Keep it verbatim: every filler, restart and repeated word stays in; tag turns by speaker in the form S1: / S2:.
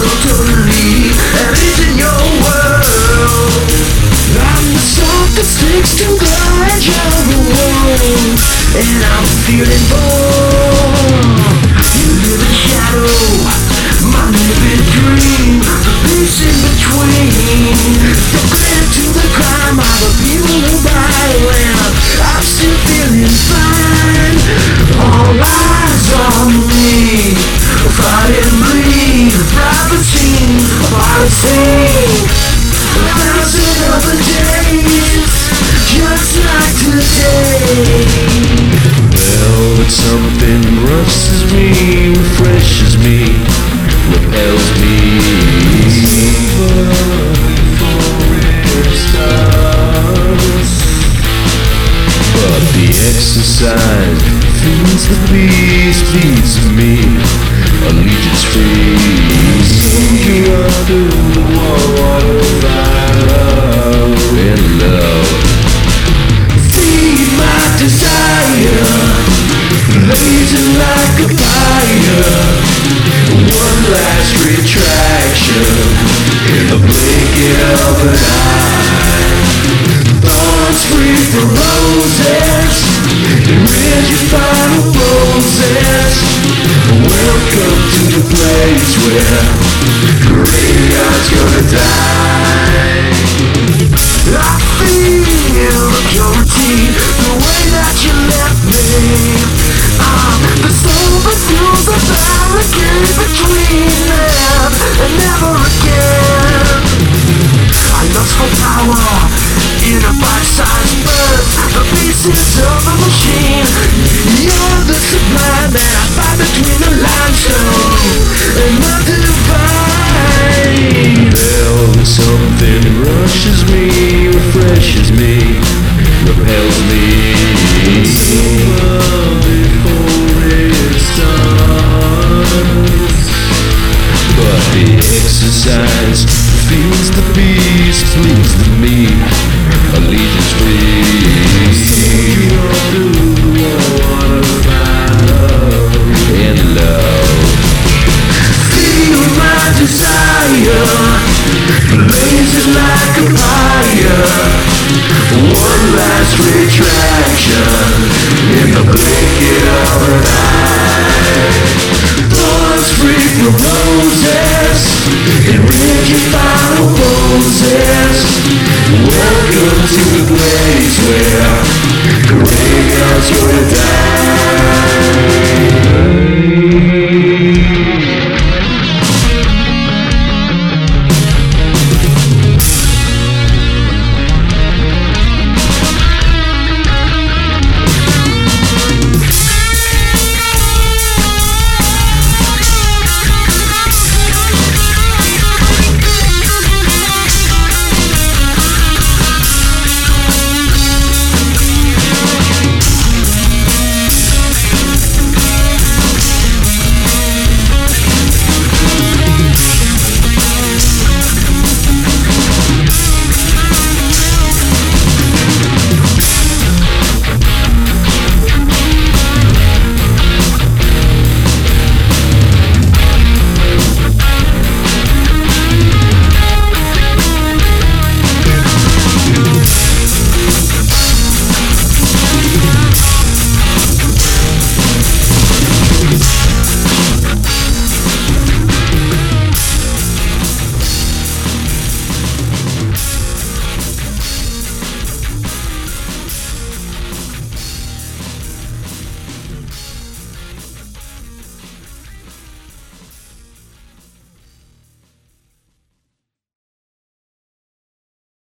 S1: totally and it's in your world. I'm the salt that sticks to the edge of the world, and I'm feeling bored. You live in shadow, my vivid dream, the peace in between. Don't cling to the crime of the people who buy land. I'm still feeling fine. All eyes on me, fight and bleed, prophecy, policy. A thousand other days, just like today.
S2: Well, it's something rushes me, refreshes me, repels me. Before it starts, but the exercise feeds the beast, feeds me, allegiance free. You're under the water, fire and love.
S1: Feed my desire, blazing like a fire. One last retraction, a blinking of an eye. Thorns free for roses, here's your final roses. Welcome to the place where graveyard's gonna die. I feel the purity, the way that you left me. I'm the soul that feels the barricade between them and never again. I lust for power in a bite-sized burst, the pieces of a machine. You're the sublime that I find between the limestone and the divine.
S2: Well, something rushes me, refreshes me, repels me. Before it starts, but the exercise feeds the beast, pleads the me, allegiance free. You're under the water, fire and love.
S1: Feel my desire, blazing like a fire. One last retraction, in the blinking of an eye. Thorns free from roses, enrich your final poses. Welcome to the place where graveyard's gonna die.